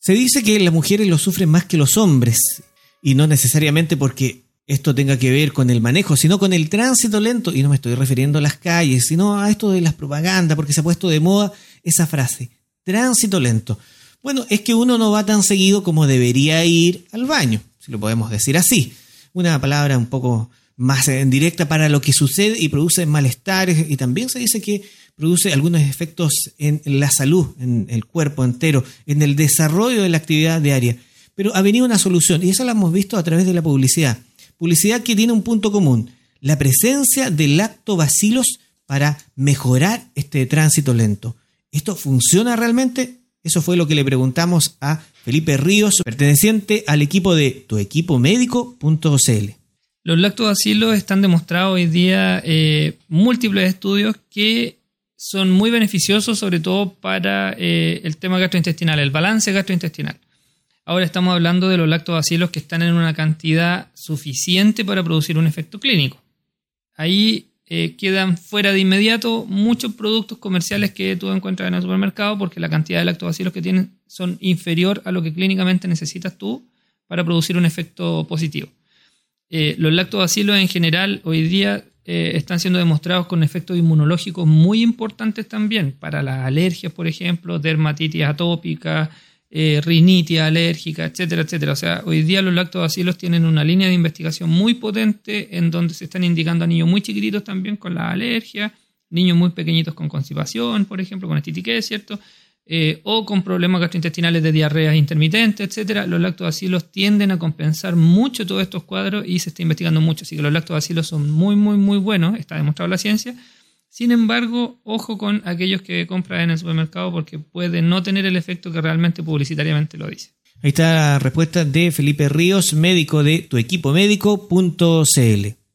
Se dice que las mujeres lo sufren más que los hombres, y no necesariamente porque esto tenga que ver con el manejo, sino con el tránsito lento, y no me estoy refiriendo a las calles, sino a esto de las propagandas, porque se ha puesto de moda esa frase, tránsito lento. Bueno, es que uno no va tan seguido como debería ir al baño, si lo podemos decir así. Una palabra un poco más directa para lo que sucede y produce malestares, y también se dice que produce algunos efectos en la salud, en el cuerpo entero, en el desarrollo de la actividad diaria. Pero ha venido una solución, y eso la hemos visto a través de la publicidad. Publicidad que tiene un punto común, la presencia de lactobacilos para mejorar este tránsito lento. ¿Esto funciona realmente? Eso fue lo que le preguntamos a Felipe Ríos, perteneciente al equipo de tuequipomédico.cl. Los lactobacilos están demostrados hoy día múltiples estudios que son muy beneficiosos, sobre todo para el tema gastrointestinal, el balance gastrointestinal. Ahora estamos hablando de los lactobacilos que están en una cantidad suficiente para producir un efecto clínico. Ahí quedan fuera de inmediato muchos productos comerciales que tú encuentras en el supermercado, porque la cantidad de lactobacilos que tienen son inferior a lo que clínicamente necesitas tú para producir un efecto positivo. Los lactobacilos en general hoy día están siendo demostrados con efectos inmunológicos muy importantes también para las alergias, por ejemplo, dermatitis atópica, rinitis alérgica, etcétera, etcétera. O sea, hoy día los lactobacilos tienen una línea de investigación muy potente en donde se están indicando a niños muy chiquititos también con las alergias, niños muy pequeñitos con constipación, por ejemplo, con estitiquez, ¿cierto? O con problemas gastrointestinales de diarreas intermitentes, etcétera. Los lactobacilos tienden a compensar mucho todos estos cuadros y se está investigando mucho. Así que los lactobacilos son muy, muy, muy buenos, está demostrado en la ciencia. Sin embargo, ojo con aquellos que compran en el supermercado porque pueden no tener el efecto que realmente publicitariamente lo dice. Ahí está la respuesta de Felipe Ríos, médico de tuequipomédico.cl.